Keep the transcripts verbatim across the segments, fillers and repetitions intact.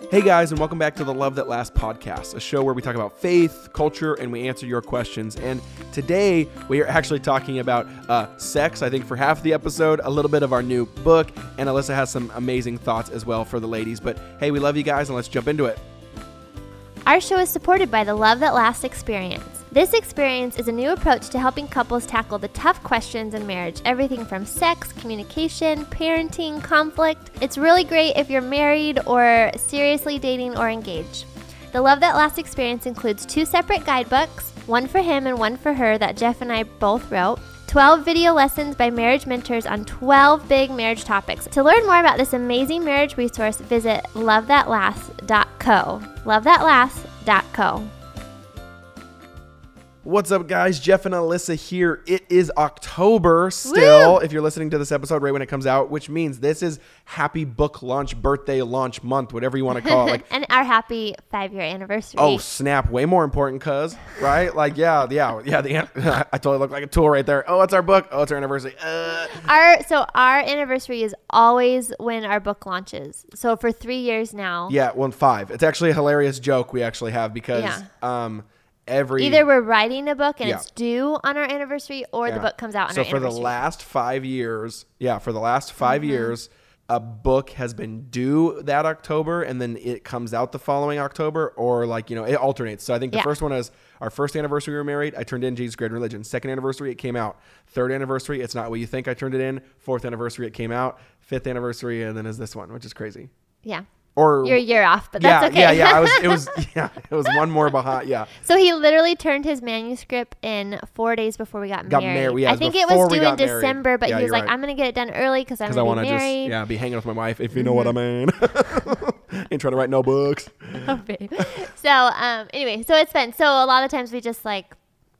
Hey guys, and welcome back to the Love That Lasts podcast, a show where we talk about faith, culture, and we answer your questions. And today we are actually talking about uh, sex, I think for half the episode, a little bit of our new book, and Alyssa has some amazing thoughts as well for the ladies. But hey, we love you guys, and let's jump into it. Our show is supported by the Love That Lasts experience. This experience is a new approach to helping couples tackle the tough questions in marriage, everything from sex, communication, parenting, conflict. It's really great if you're married or seriously dating or engaged. The Love That Lasts experience includes two separate guidebooks, one for him and one for her that Jeff and I both wrote, twelve video lessons by marriage mentors on twelve big marriage topics. To learn more about this amazing marriage resource, visit love that lasts dot co. love that lasts dot co. What's up, guys? Jeff and Alyssa here. It is October still, Woo! If you're listening to this episode right when it comes out, which means this is happy book launch, birthday launch month, whatever you want to call it. Like, and our happy five-year anniversary. Oh, snap. Way more important, cuz, right? Like, yeah, yeah, yeah. The I totally look like a tool right there. Oh, it's our book. Oh, it's our anniversary. Uh. Our So our anniversary is always when our book launches. So for three years now. Yeah, well, five. It's actually a hilarious joke we actually have because... Yeah. um. Every, Either we're writing a book and yeah. it's due on our anniversary, or yeah. the book comes out on so our anniversary. So for the last five years, yeah, for the last five mm-hmm. years, a book has been due that October, and then it comes out the following October, or like, you know, it alternates. So I think the yeah. first one is our first anniversary we were married. I turned in Jesus Greater Religion. Second anniversary, it came out. Third anniversary, It's Not What You Think. I turned it in. Fourth anniversary, it came out. Fifth anniversary, and then is this one, which is crazy. Yeah. Or, You're a year off, but yeah, that's okay. Yeah, yeah, I was, it was, yeah, it was one more behind, yeah. So he literally turned his manuscript in four days before we got, got married. married. Yeah, I think it was due in married. December, but yeah, he was like, right. I'm going to get it done early because I'm to going to be married. Just, yeah, be hanging with my wife, if you know mm-hmm. what I mean. Ain't trying to write no books. Oh, babe. So, um, anyway, so it's fun. So a lot of times we just like,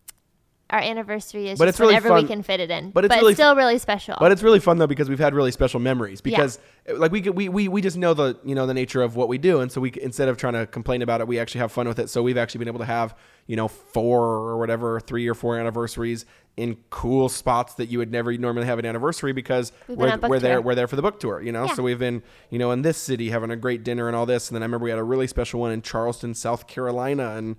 our anniversary is but just it's really whenever fun. we can fit it in. But it's, but really it's still really special. But it's really fun though because we've had really special memories because yeah. like we we we we just know the you know the nature of what we do, and so we instead of trying to complain about it, we actually have fun with it. So we've actually been able to have you know four or whatever three or four anniversaries in cool spots that you would never normally have an anniversary because we're, we're there we're there for the book tour, you know. Yeah. So we've been you know in this city having a great dinner and all this, and then I remember we had a really special one in Charleston, South Carolina, and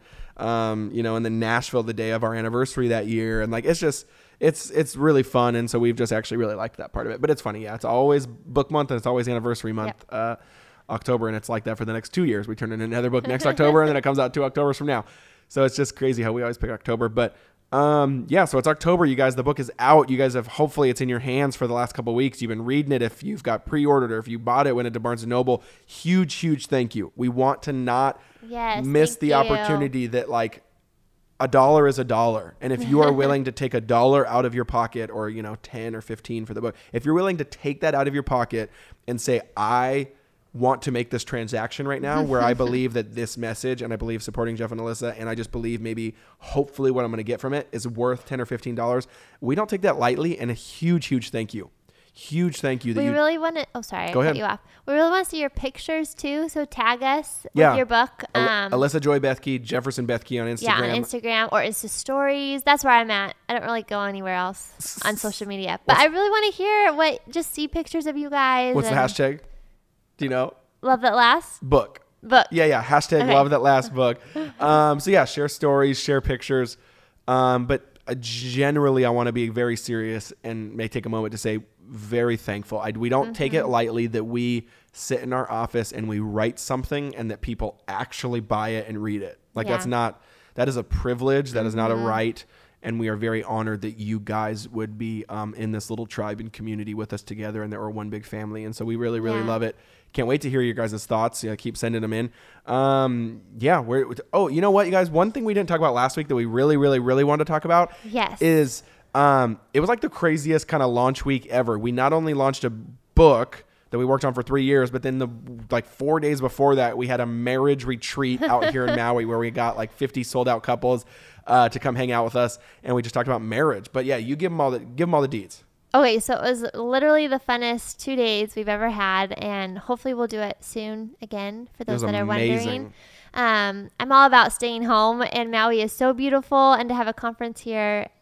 um you know and then Nashville the day of our anniversary that year, and like it's just it's it's really fun, and so we've just actually really liked that part of it. But it's funny, yeah, it's always book month and it's always anniversary month. Yep. uh October, and it's like that for the next two years. We turn in another book next October, and then it comes out two Octobers from now. So it's just crazy how we always pick October. But um, yeah, so it's October, you guys. The book is out. You guys have, hopefully it's in your hands for the last couple of weeks. You've been reading it. If you've got pre-ordered or if you bought it when it to Barnes and Noble, huge, huge thank you. We want to not yes, miss the you. opportunity that like a dollar is a dollar. And if you are willing to take a dollar out of your pocket, or, you know, ten or fifteen for the book, if you're willing to take that out of your pocket and say, I want to make this transaction right now where I believe that this message, and I believe supporting Jeff and Alyssa, and I just believe maybe hopefully what I'm going to get from it is worth ten or fifteen dollars. We don't take that lightly, and a huge, huge thank you. Huge thank you. That we you really want to, oh, sorry, Go I ahead. cut you off. We really want to see your pictures too. So tag us yeah. with your book. Um, Alyssa Joy Bethke, Jefferson Bethke on Instagram. Yeah, on Instagram or Insta Stories. That's where I'm at. I don't really go anywhere else on social media. But what's, I really want to hear what, just see pictures of you guys. What's the hashtag? Do you know? Love That Lasts? Book. Book. Yeah, yeah. Hashtag okay. Love That Last book. Um, so yeah, share stories, share pictures. Um, but uh, generally, I want to be very serious and may take a moment to say very thankful. I, we don't mm-hmm. take it lightly that we sit in our office and we write something and that people actually buy it and read it. Like yeah. that's not, that is a privilege. That mm-hmm. is not a right. And we are very honored that you guys would be um, in this little tribe and community with us together, and that we're one big family. And so we really, really yeah. love it. Can't wait to hear your guys' thoughts. Yeah, keep sending them in. Um, yeah. We're, oh, you know what, you guys? One thing we didn't talk about last week that we really, really, really wanted to talk about yes. is um, it was like the craziest kind of launch week ever. We not only launched a book that we worked on for three years, but then the like four days before that, we had a marriage retreat out here in Maui where we got like fifty sold out couples uh, to come hang out with us, and we just talked about marriage. But yeah, you give them all the give them all the deets. Okay, so it was literally the funnest two days we've ever had, and hopefully we'll do it soon again for those that amazing. are wondering. Um, I'm all about staying home, and Maui is so beautiful, and to have a conference here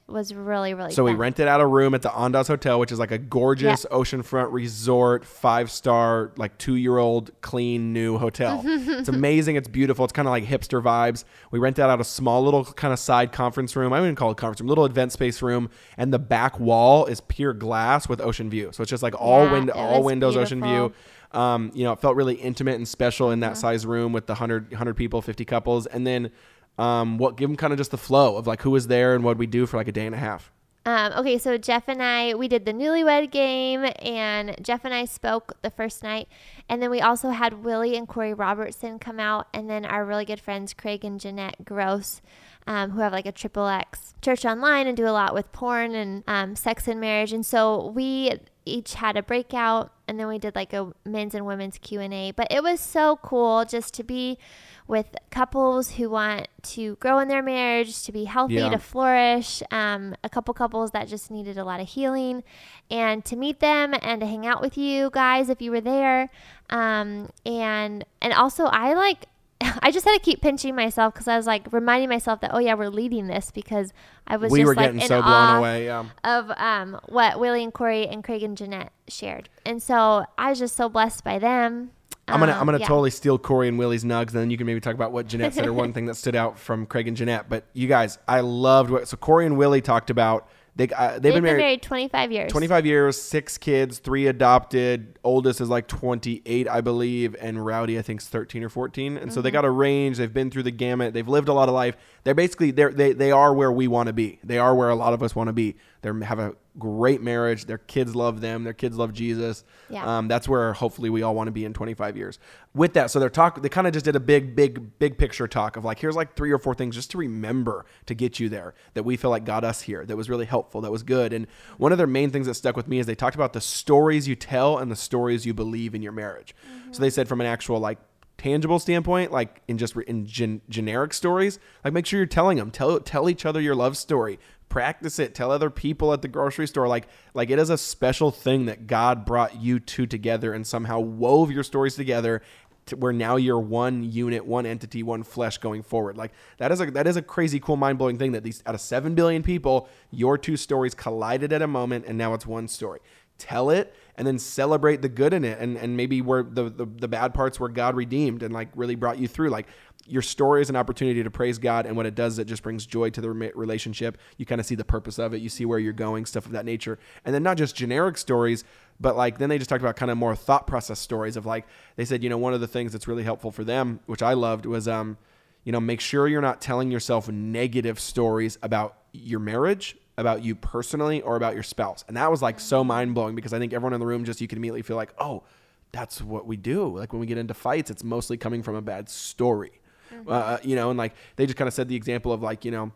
was really, really So fun. we rented out a room at the Andaz Hotel, which is like a gorgeous Yeah. oceanfront resort, five-star, like two-year-old, clean, new hotel. It's amazing. It's beautiful. It's kind of like hipster vibes. We rented out a small little kind of side conference room. I wouldn't call it a conference room, little event space room. And the back wall is pure glass with ocean view. So it's just like all, Yeah, wind- it all was windows, ocean beautiful. view. Um, you know, it felt really intimate and special in that Mm-hmm. size room with the one hundred, one hundred people, fifty couples. And then um, what give them kind of just the flow of like who was there and what we do for like a day and a half. Um, okay, so Jeff and I, we did the newlywed game, and Jeff and I spoke the first night. And then we also had Willie and Corey Robertson come out, and then our really good friends, Craig and Jeanette Gross, um, who have like a triple X church online and do a lot with porn and um, sex and marriage. And so we each had a breakout, and then we did like a men's and women's Q and A. But it was so cool just to be with couples who want to grow in their marriage, to be healthy, Yeah. to flourish, um, a couple couples that just needed a lot of healing, and to meet them and to hang out with you guys if you were there. Um, and and also I like, I just had to keep pinching myself because I was like reminding myself that, oh yeah, we're leading this, because I was We just were like getting in so blown awe away. Yeah. of um, what Willie and Corey and Craig and Jeanette shared. And so I was just so blessed by them. I'm gonna Um, I'm gonna yeah. totally steal Corey and Willie's nugs, and then you can maybe talk about what Jeanette said or one thing that stood out from Craig and Jeanette. But you guys, I loved what so Corey and Willie talked about. They uh, they've, They've been married, twenty-five years. twenty-five years, six kids, three adopted. Oldest is like twenty-eight, I believe, and Rowdy I think is thirteen or fourteen. And mm-hmm. so they got a range. They've been through the gamut. They've lived a lot of life. They're basically they're, they they are where we want to be. They are where a lot of us want to be. They have a great marriage. Their kids love them. Their kids love Jesus. Yeah. Um, that's where hopefully we all want to be in twenty-five years. With that, so they're talk. They kind of just did a big, big, big picture talk of like, here's like three or four things just to remember to get you there that we feel like got us here. That was really helpful. That was good. And one of their main things that stuck with me is they talked about the stories you tell and the stories you believe in your marriage. Mm-hmm. So they said from an actual like tangible standpoint, like in just in gen- generic stories, like make sure you're telling them. Tell tell each other your love story. Practice it. Tell other people at the grocery store. Like, like it is a special thing that God brought you two together and somehow wove your stories together to where now you're one unit, one entity, one flesh going forward. Like that is a, that is a crazy, cool, mind blowing thing that these out of seven billion people, your two stories collided at a moment and now it's one story. Tell it and then celebrate the good in it. And, and maybe where the, the, the bad parts where God redeemed and like really brought you through. Like your story is an opportunity to praise God. And what it does, it just brings joy to the relationship. You kind of see the purpose of it. You see where you're going, stuff of that nature. And then not just generic stories, but like, then they just talked about kind of more thought process stories of like, they said, you know, one of the things that's really helpful for them, which I loved was, um, you know, make sure you're not telling yourself negative stories about your marriage, about you personally, or about your spouse. And that was like so mind blowing because I think everyone in the room just, you can immediately feel like, oh, that's what we do. Like when we get into fights, it's mostly coming from a bad story, mm-hmm. uh, you know, and like, they just kind of said the example of like, you know,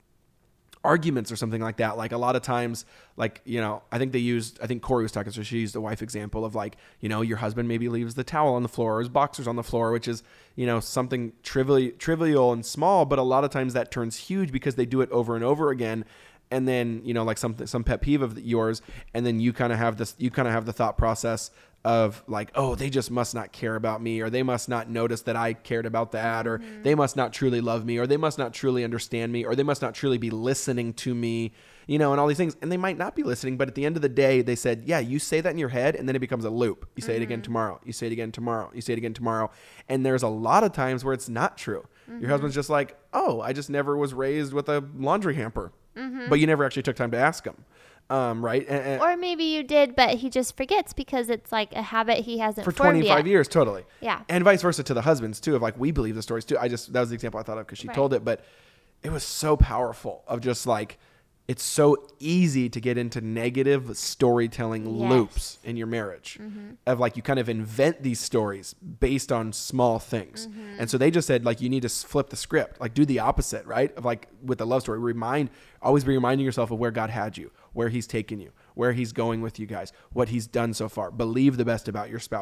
arguments or something like that. Like a lot of times, like, you know, I think they used, I think Corey was talking, so she used the wife example of like, you know, your husband maybe leaves the towel on the floor or his boxers on the floor, which is, you know, something trivial, trivial and small, but a lot of times that turns huge because they do it over and over again. And then, you know, like something, some pet peeve of yours. And then you kind of have this, you kind of have the thought process of like, oh, they just must not care about me, or they must not notice that I cared about that, or mm-hmm. they must not truly love me, or they must not truly understand me, or they must not truly be listening to me, you know, and all these things. And they might not be listening, but at the end of the day, they said, yeah, you say that in your head and then it becomes a loop. You say mm-hmm. it again tomorrow. You say it again tomorrow. You say it again tomorrow. And there's a lot of times where it's not true. Mm-hmm. Your husband's just like, oh, I just never was raised with a laundry hamper. Mm-hmm. But you never actually took time to ask him. Um, right? And, and or maybe you did, but he just forgets because it's like a habit he hasn't for formed twenty-five yet. years, totally. Yeah. And vice versa to the husbands too, of like, we believe the stories too. I just, that was the example I thought of because she right. told it, but it was so powerful of just like, it's so easy to get into negative storytelling yes. loops in your marriage mm-hmm. of like, you kind of invent these stories based on small things. Mm-hmm. And so they just said like, you need to flip the script, like do the opposite, right? Of like with the love story, remind, always be reminding yourself of where God had you, where he's taken you, where he's going with you guys, what he's done so far. Believe the best about your spouse.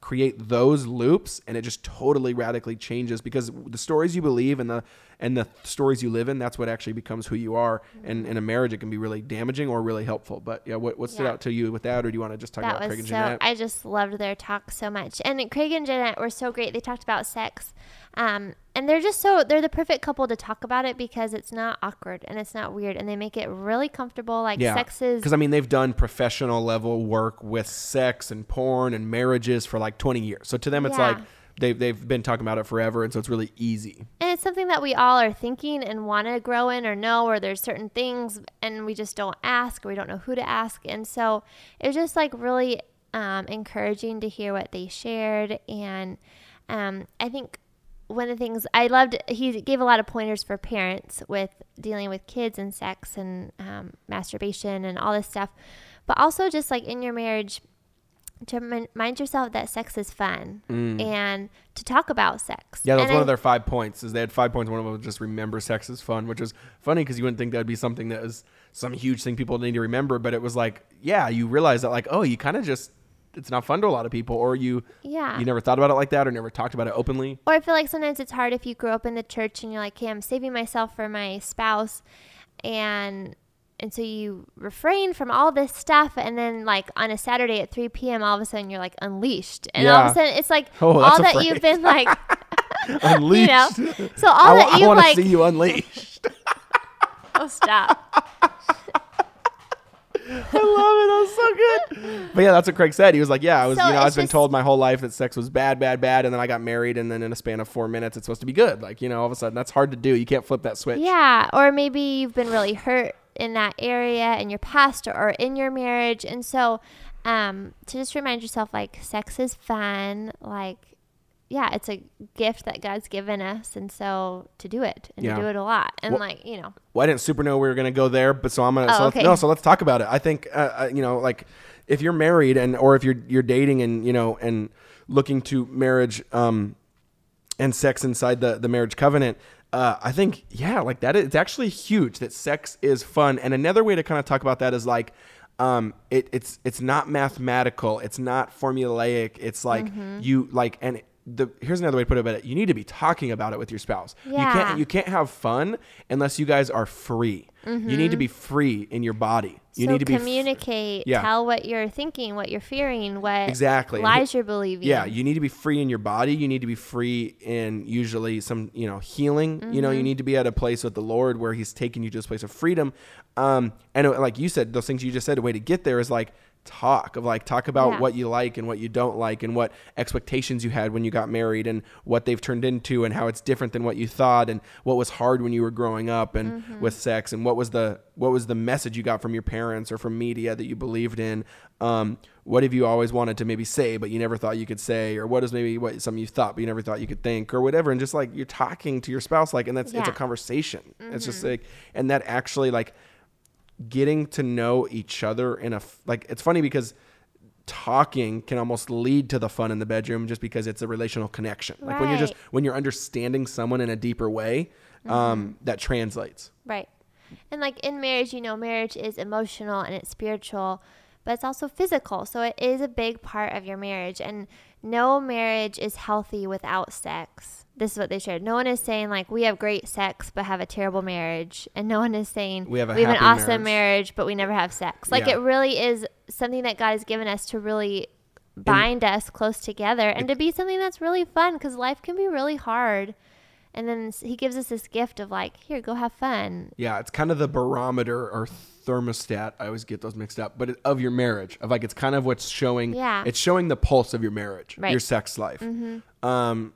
create those loops, and it just totally radically changes, because the stories you believe and the and the stories you live in, that's what actually becomes who you are. Mm-hmm. And in a marriage, it can be really damaging or really helpful. But yeah, what, what stood yeah. out to you with that, or do you want to just talk that about Craig and so, Jeanette? I just loved their talk so much. And Craig and Jeanette were so great. They talked about sex. Um, and they're just so, they're the perfect couple to talk about it, because it's not awkward and it's not weird, and they make it really comfortable. Like yeah. sex is. Because I mean, they've done professional level work with sex and porn and marriages for like twenty years. So to them, it's yeah. like, They've, they've been talking about it forever, and so it's really easy. And it's something that we all are thinking and want to grow in or know, or there's certain things and we just don't ask, or we don't know who to ask. And so it was just like really um, encouraging to hear what they shared. And um, I think one of the things I loved, he gave a lot of pointers for parents with dealing with kids and sex and um, masturbation and all this stuff. But also just like in your marriage, to remind yourself that sex is fun mm. and to talk about sex. Yeah, that's and one I, of their five points. Is they had five points. One of them was just remember sex is fun, which is funny because you wouldn't think that would be something that is some huge thing people need to remember. But it was like, yeah, you realize that like, oh, you kind of just, it's not fun to a lot of people, or you, yeah, you never thought about it like that, or never talked about it openly. Or I feel like sometimes it's hard if you grew up in the church and you're like, hey, I'm saving myself for my spouse, and And so you refrain from all this stuff, and then like on a Saturday at three p.m. all of a sudden you're like unleashed, and yeah. all of a sudden it's like oh, all that you've been like unleashed. You know? So all I, that you I want to like. see you unleashed. Oh, stop! I love it. That was so good. But yeah, that's what Craig said. He was like, yeah, I was, so you know, I've been just, told my whole life that sex was bad, bad, bad. And then I got married, and then in a span of four minutes, it's supposed to be good. Like, you know, all of a sudden that's hard to do. You can't flip that switch. Yeah. Or maybe you've been really hurt in that area in your past or in your marriage. And so, um, to just remind yourself, like, sex is fun. Like, yeah, it's a gift that God's given us. And so to do it and yeah. to do it a lot. And well, like, you know. Well, I didn't super know we were going to go there, but so I'm going to, oh, so okay. no, so let's talk about it. I think, uh, you know, like if you're married and, or if you're, you're dating and, you know, and looking to marriage, um, and sex inside the, the marriage covenant, uh, I think, yeah, like that, it's actually huge that sex is fun. And another way to kind of talk about that is like, um, it, it's, it's not mathematical. It's not formulaic. It's like mm-hmm. you like, and the, here's another way to put it, but you need to be talking about it with your spouse. Yeah. You can't, you can't have fun unless you guys are free. Mm-hmm. You need to be free in your body. You so need to be communicate, f- yeah. tell what you're thinking, what you're fearing, what exactly. lies you're believing. Yeah, you need to be free in your body. You need to be free in usually some, you know, healing. Mm-hmm. You know, you need to be at a place with the Lord where He's taking you to this place of freedom. Um, and like you said, those things you just said, the way to get there is like talk of like talk about yeah. what you like and what you don't like, and what expectations you had when you got married, and what they've turned into, and how it's different than what you thought, and what was hard when you were growing up and mm-hmm. with sex, and what was the what was the message you got from your parents or from media that you believed in. Um, what have you always wanted to maybe say but you never thought you could say, or what is maybe what something you thought but you never thought you could think, or whatever. And just like you're talking to your spouse, like, and that's yeah. it's a conversation. Mm-hmm. It's just like, and that actually like getting to know each other in a, like, it's funny because talking can almost lead to the fun in the bedroom just because it's a relational connection. Like right. when you're just, when you're understanding someone in a deeper way, mm-hmm. um, that translates. Right. And like in marriage, you know, marriage is emotional and it's spiritual, but it's also physical. So it is a big part of your marriage, and no marriage is healthy without sex. This is what they shared. No one is saying like we have great sex but have a terrible marriage, and no one is saying we have, a we have an awesome marriage. marriage but we never have sex. Like yeah. it really is something that God has given us to really bind and, us close together, and it, to be something that's really fun, because life can be really hard. And then He gives us this gift of like, here, go have fun. Yeah, it's kind of the barometer or thermostat. I always get those mixed up, but it, of your marriage, of like, it's kind of what's showing. Yeah. It's showing the pulse of your marriage, right. your sex life. Mm-hmm. Um,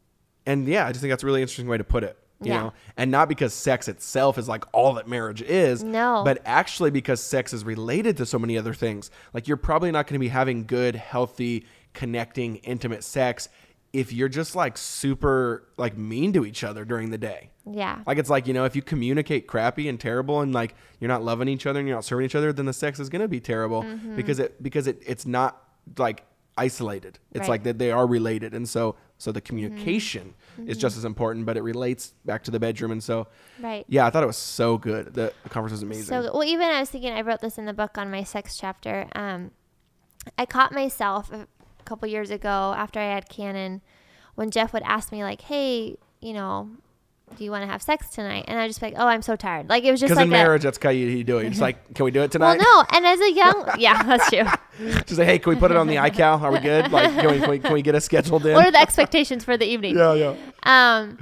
and yeah, I just think that's a really interesting way to put it. You yeah. know, and not because sex itself is like all that marriage is, no, but actually because sex is related to so many other things. Like you're probably not going to be having good, healthy, connecting, intimate sex if you're just like super like mean to each other during the day. Yeah. Like it's like, you know, if you communicate crappy and terrible and like you're not loving each other and you're not serving each other, then the sex is going to be terrible mm-hmm. because it because it it's not like isolated. It's right. like that they are related. And so so the communication mm-hmm. is just as important, but it relates back to the bedroom. And so right. yeah, I thought it was so good. The, the conference was amazing. So well, even I was thinking, I wrote this in the book on my sex chapter. Um, I caught myself a couple years ago after I had Cannon, when Jeff would ask me like, hey, you know, do you want to have sex tonight? And I just be like, oh, I'm so tired. Like it was just because like in marriage, a, that's how you, you do it. It's like, can we do it tonight? Well, no. And as a young, yeah, that's true. Just like, hey, can we put it on the iCal? Are we good? Like, can we, can we, can we get it scheduled in? What are the expectations for the evening? Yeah, yeah. Um,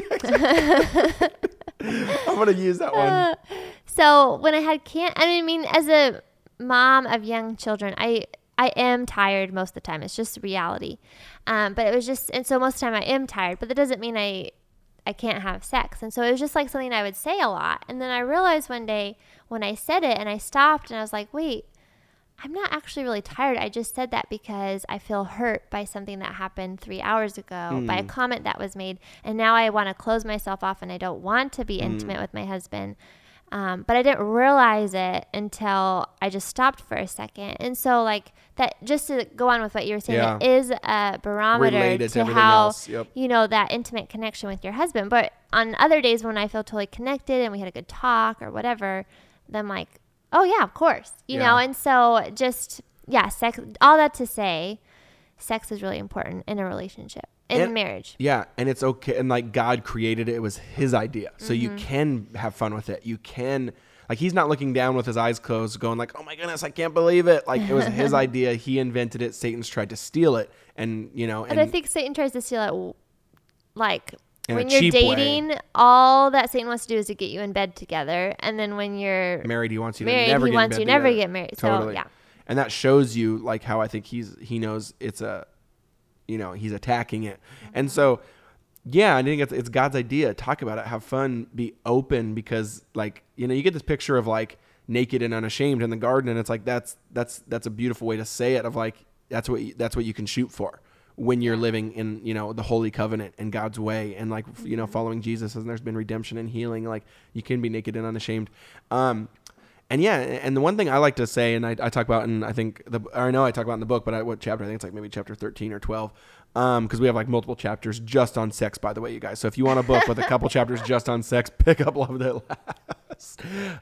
I'm going to use that one. Uh, so when I had Cannon, I mean, as a mom of young children, I, I am tired most of the time. It's just reality. Um, but it was just, and so most of the time I am tired, but that doesn't mean I, I can't have sex. And so it was just like something I would say a lot. And then I realized one day when I said it and I stopped and I was like, wait, I'm not actually really tired. I just said that because I feel hurt by something that happened three hours ago, mm. by a comment that was made. And now I want to close myself off and I don't want to be mm. intimate with my husband. Um, but I didn't realize it until I just stopped for a second. And so like that, just to go on with what you were saying, yeah. it is a barometer Related to, to how, yep. you know, that intimate connection with your husband. But on other days when I feel totally connected and we had a good talk or whatever, then I'm like, oh yeah, of course, you yeah. know? And so just, yeah, sex, all that to say, sex is really important in a relationship. In and, marriage. Yeah. And it's okay. And like God created it. It was his idea. So mm-hmm. you can have fun with it. You can, like, he's not looking down with his eyes closed going like, oh my goodness, I can't believe it. Like it was his idea. He invented it. Satan's tried to steal it. And you know, but and I think Satan tries to steal it. Like when you're dating, way. all that Satan wants to do is to get you in bed together. And then when you're married, he wants you married, to never he get wants in bed you together. never get married. Totally. So yeah. And that shows you like how I think he's, he knows it's a, you know, he's attacking it. Mm-hmm. And so, yeah, I think it's, it's God's idea. Talk about it, have fun, be open, because like, you know, you get this picture of like naked and unashamed in the garden. And it's like, that's, that's, that's a beautiful way to say it, of like, that's what, you, that's what you can shoot for when you're living in, you know, the holy covenant and God's way. And like, you know, following Jesus, and there's been redemption and healing. Like you can be naked and unashamed. Um, And yeah, and the one thing I like to say, and I, I talk about, and I think, the, or I know I talk about in the book, but I, what chapter? I think it's like maybe chapter thirteen or twelve, because um, we have like multiple chapters just on sex, by the way, you guys. So if you want a book with a couple chapters just on sex, pick up Love That Lasts.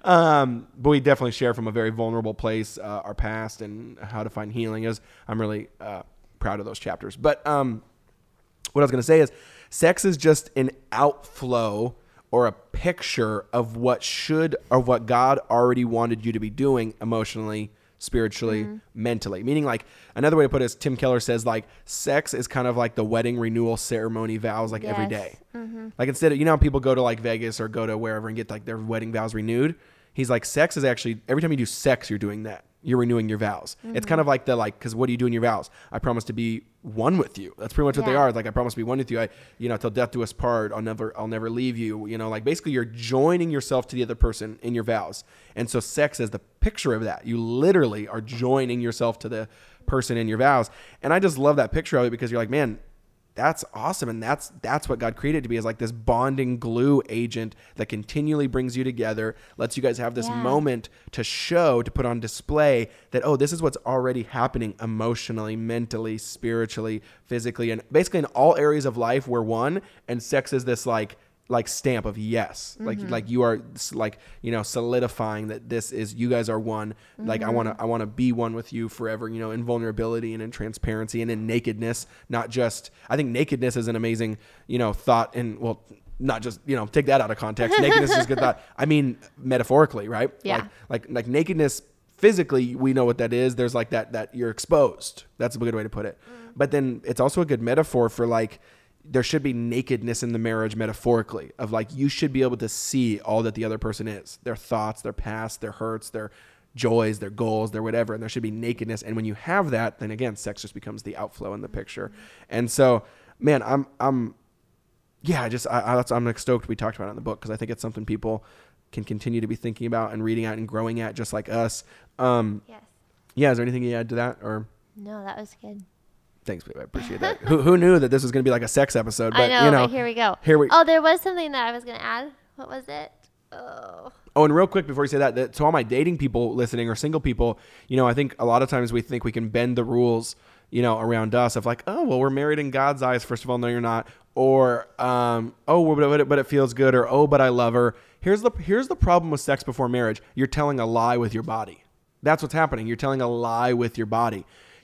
Um, but we definitely share from a very vulnerable place uh, our past and how to find healing. Is I'm really uh, proud of those chapters. But um, what I was going to say is, sex is just an outflow or a picture of what should, or what God already wanted you to be doing emotionally, spiritually, mm-hmm. mentally. Meaning, like, another way to put it is, Tim Keller says, like, sex is kind of like the wedding renewal ceremony vows, like, yes. every day. Mm-hmm. Like, instead of, you know how people go to, like, Vegas or go to wherever and get, like, their wedding vows renewed? He's like, sex is actually, every time you do sex, you're doing that. You're renewing your vows. Mm-hmm. It's kind of like the, like, because what do you do in your vows? I promise to be one with you. That's pretty much what yeah. they are. It's like, I promise to be one with you. I, you know, till death do us part. I'll never, I'll never leave you. You know, like basically you're joining yourself to the other person in your vows. And so sex is the picture of that. You literally are joining yourself to the person in your vows. And I just love that picture of it, because you're like, man, that's awesome. And that's that's what God created to be, is like this bonding glue agent that continually brings you together, lets you guys have this yeah. moment to show, to put on display that, oh, this is what's already happening emotionally, mentally, spiritually, physically, and basically in all areas of life we're one. And sex is this like like stamp of yes, mm-hmm. like like you are like, you know, solidifying that this is, you guys are one. Mm-hmm. Like I want to I want to be one with you forever, you know, in vulnerability and in transparency and in nakedness. Not just, I think nakedness is an amazing, you know, thought, and well, not just, you know, take that out of context. Nakedness is a good thought. I mean, metaphorically, right? Yeah. Like like, like nakedness physically, we know what that is. There's like that that you're exposed. That's a good way to put it. Mm. But then it's also a good metaphor for like, there should be nakedness in the marriage metaphorically, of like, you should be able to see all that the other person is, their thoughts, their past, their hurts, their joys, their goals, their whatever. And there should be nakedness. And when you have that, then again, sex just becomes the outflow in the picture. And so, man, I'm, I'm, yeah, I just, I, I, I'm like stoked we talked about it in the book, because I think it's something people can continue to be thinking about and reading at and growing at, just like us. Um, yes. Yeah. Is there anything you add to that, or? No, that was good. Thanks, babe. I appreciate that. who, who knew that this was going to be like a sex episode? But, I know, you know, but here we go. Here we. Oh, there was something that I was going to add. What was it? Oh. Oh, and real quick before you say that, that, to all my dating people listening, or single people, you know, I think a lot of times we think we can bend the rules, you know, around us, of like, oh, well, we're married in God's eyes. First of all, no, you're not. Or, um, oh, but it, but it feels good. Or, oh, but I love her. Here's the here's the problem with sex before marriage. You're telling a lie with your body. That's what's happening. You're telling a lie with your body.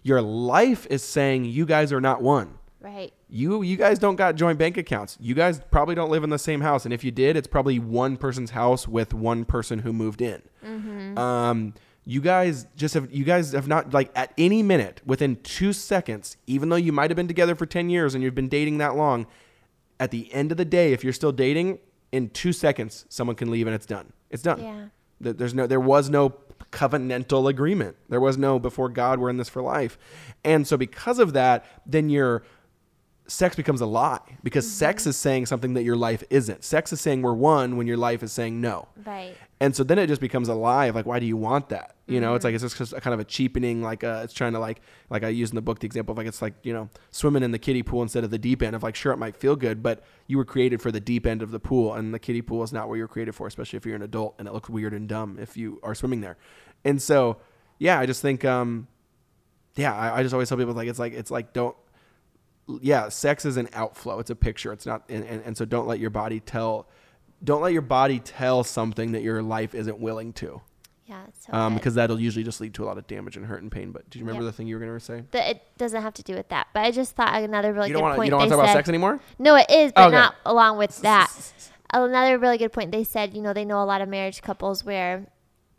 Your life is saying you guys are not one. Right. You you guys don't got joint bank accounts. You guys probably don't live in the same house. And if you did, it's probably one person's house with one person who moved in. Mm-hmm. Um, you guys just have, you guys have not, like, at any minute, within two seconds, even though you might have been together for ten years and you've been dating that long, at the end of the day, if you're still dating, in two seconds, someone can leave and it's done. It's done. Yeah. There's no, there was no covenantal agreement. There was no, before God, we're in this for life. And so because of that, then your sex becomes a lie, because mm-hmm. sex is saying something that your life isn't. Sex is saying we're one when your life is saying no. Right. And so then it just becomes a lie of like, why do you want that? You know, mm-hmm. it's like, it's just kind of a cheapening, like uh, it's trying to like, like I use in the book, the example of like, it's like, you know, swimming in the kiddie pool instead of the deep end of like, sure, it might feel good, but you were created for the deep end of the pool, and the kiddie pool is not what you're created for, especially if you're an adult, and it looks weird and dumb if you are swimming there. And so, yeah, I just think, um, yeah, I, I just always tell people like, it's like, it's like, don't, yeah, sex is an outflow. It's a picture. It's not. And, and, and so don't let your body tell, don't let your body tell something that your life isn't willing to. Yeah. It's so um, good. because that'll usually just lead to a lot of damage and hurt and pain. But do you remember yep. the thing you were going to say? The, it doesn't have to do with that, but I just thought another really you good don't wanna, point. You don't want to talk said, about sex anymore? No, it is, but okay. not along with that. Another really good point. They said, you know, they know a lot of marriage couples where,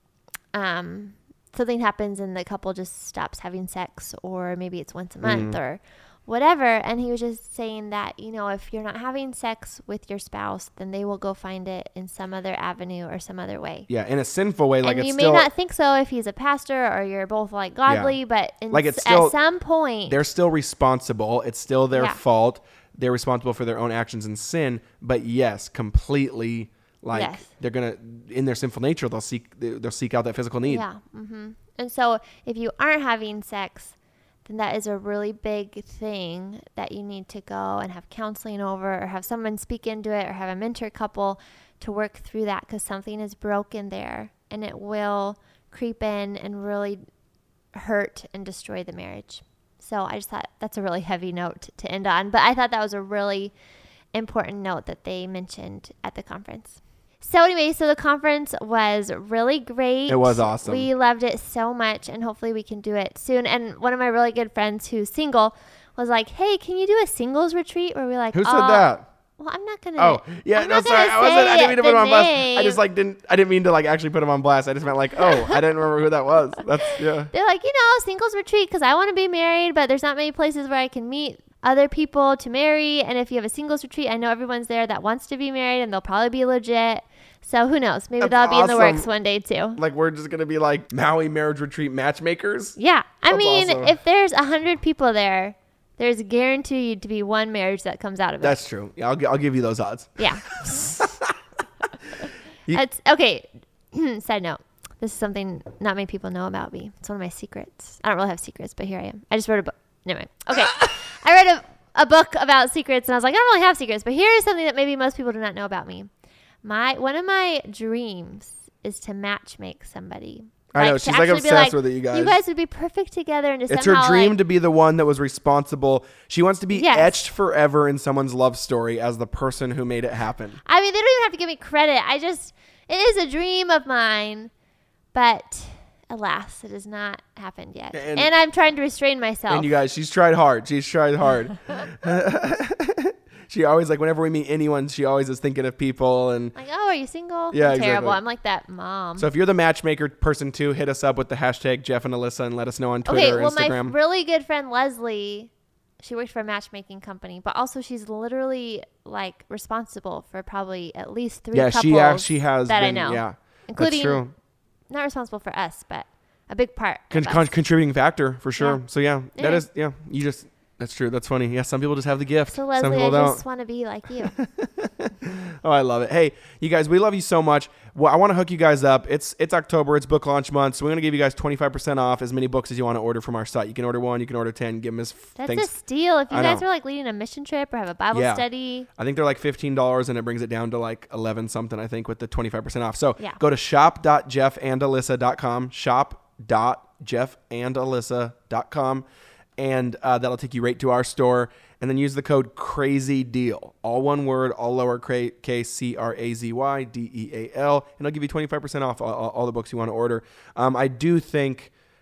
um, something happens and the couple just stops having sex, or maybe it's once a month mm. or whatever. And he was just saying that, you know, if you're not having sex with your spouse, then they will go find it in some other avenue or some other way. Yeah, in a sinful way. Like and it's you still, may not think so if he's a pastor or you're both like godly, yeah. but in like it's s- still, at some point, they're still responsible. It's still their yeah. fault. They're responsible for their own actions and sin. But yes, completely. Like yes. they're gonna, in their sinful nature, they'll seek they'll seek out that physical need. Yeah. Mm-hmm. And so if you aren't having sex, then that is a really big thing that you need to go and have counseling over, or have someone speak into it, or have a mentor couple to work through that, because something is broken there and it will creep in and really hurt and destroy the marriage. So I just thought that's a really heavy note to end on, but I thought that was a really important note that they mentioned at the conference. So anyway, so the conference was really great. It was awesome. We loved it so much, and hopefully we can do it soon. And one of my really good friends who's single was like, hey, can you do a singles retreat? Where we're like, who oh, said that? Well, I'm not gonna. Oh, yeah, I'm no, not sorry. I wasn't. I didn't mean to put him on blast. I just like didn't. I didn't mean to like actually put him on blast. I just meant like, oh, I didn't remember who that was. That's yeah. They're like, you know, singles retreat because I want to be married, but there's not many places where I can meet other people to marry. And if you have a singles retreat, I know everyone's there that wants to be married, and they'll probably be legit. So who knows? Maybe That's that'll be awesome. in the works one day too. Like we're just gonna be like Maui marriage retreat matchmakers. Yeah, I That's mean, awesome. if there's a hundred people there, there's guaranteed to be one marriage that comes out of it. That's true. Yeah, I'll I'll give you those odds. Yeah. you, That's okay. Side note: this is something not many people know about me. It's one of my secrets. I don't really have secrets, but here I am. I just wrote a book. Never mind. Okay, I read a a book about secrets, and I was like, I don't really have secrets, but here is something that maybe most people do not know about me. My one of my dreams is to matchmake somebody. I like, know she's like obsessed like, with it. You guys, you guys would be perfect together, and just it's somehow, her dream like, to be the one that was responsible. She wants to be yes. etched forever in someone's love story as the person who made it happen. I mean, they don't even have to give me credit. I just, it is a dream of mine, but alas, it has not happened yet, and, and I'm trying to restrain myself. And you guys, she's tried hard. She's tried hard. She always, like, whenever we meet anyone, she always is thinking of people. And like, oh, are you single? Yeah, I'm terrible. exactly. I'm like that mom. So if you're the matchmaker person too, hit us up with the hashtag Jeff and Alyssa and let us know on Twitter okay, or well, Instagram. my really good friend Leslie, she works for a matchmaking company, but also she's literally like responsible for probably at least three yeah, couples she has, she has that been, I know. Yeah, including that's true. Not responsible for us, but a big part. Con- of con- us. contributing factor for sure. Yeah. So yeah, that Yeah. is yeah. You just that's true. That's funny. Yeah, some people just have the gift. So some Leslie, people I don't. just want to be like you. Oh, I love it. Hey, you guys, we love you so much. Well, I want to hook you guys up. It's it's October. It's book launch month. So we're going to give you guys twenty-five percent off as many books as you want to order from our site. You can order one. You can order ten. Give them as f- That's thanks. a steal. If you I guys know. are like leading a mission trip or have a Bible Yeah. study. I think they're like fifteen dollars and it brings it down to like eleven something, I think, with the twenty-five percent off. So Yeah. go to shop dot jeff and alyssa dot com, shop dot jeff and alyssa dot com, and uh, that'll take you right to our store. And then use the code CRAZYDEAL. All one word, all lowercase, C R A Z Y D E A L. And I'll give you twenty-five percent off all, all, all the books you want to order. Um, I do think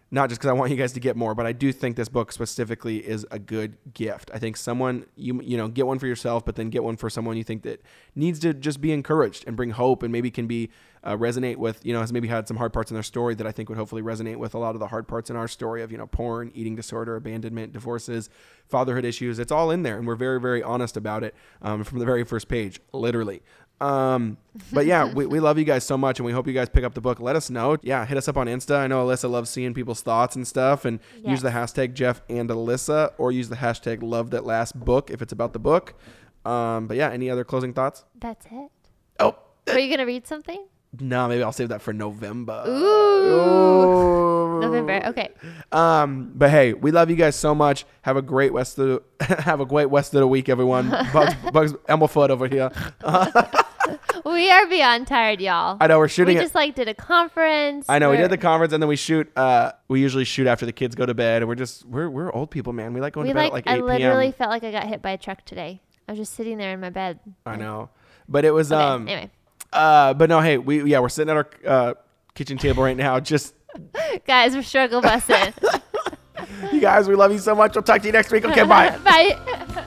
not just because I want you guys to get more, but I do think this book specifically is a good gift. I think someone, you you know, get one for yourself, but then get one for someone you think that needs to just be encouraged and bring hope, and maybe can be uh, resonate with, you know, has maybe had some hard parts in their story that I think would hopefully resonate with a lot of the hard parts in our story of, you know, porn, eating disorder, abandonment, divorces, fatherhood issues. It's all in there, and we're very, very honest about it um, from the very first page, literally. Um, but yeah, we, we love you guys so much, and we hope you guys pick up the book. Let us know. Yeah, hit us up on Insta. I know Alyssa loves seeing people's thoughts and stuff, and yes. use the hashtag Jeff and Alyssa, or use the hashtag Love That Last Book if it's about the book. Um, but yeah, any other closing thoughts? That's it. Oh, Are you gonna read something? No, maybe I'll save that for November. Ooh. Ooh. November. Okay. Um, but hey, we love you guys so much. Have a great rest of the, have a great rest of the week, everyone. Bugs, Bugs, Emblefoot over here. We are beyond tired, y'all. I know we're shooting. We it. just like did a conference. I know we We're- did the conference, and then we shoot. Uh, we usually shoot after the kids go to bed, and we're just we're we're old people, man. We like going We to bed like. at like I eight literally p.m. felt like I got hit by a truck today. I was just sitting there in my bed. I know, but it was Okay, um. anyway, Uh, but no, hey, we yeah, we're sitting at our uh, kitchen table right now. Just guys, we're struggle busting. you guys, we love you so much. We'll talk to you next week. Okay, bye. Bye.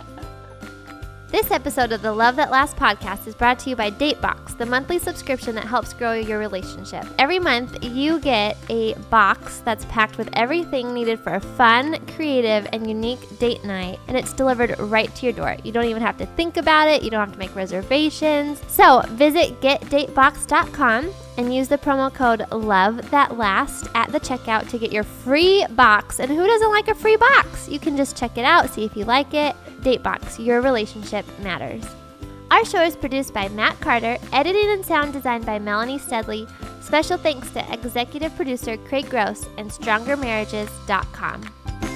This episode of the Love That Lasts podcast is brought to you by Datebox, the monthly subscription that helps grow your relationship. Every month, you get a box that's packed with everything needed for a fun, creative, and unique date night, and it's delivered right to your door. You don't even have to think about it. You don't have to make reservations. So visit get datebox dot com and use the promo code LOVETHATLAST at the checkout to get your free box. And who doesn't like a free box? You can just check it out, see if you like it. Datebox, your relationship matters. Our show is produced by Matt Carter, edited and sound designed by Melanie Studley. Special thanks to executive producer Craig Gross and stronger marriages dot com.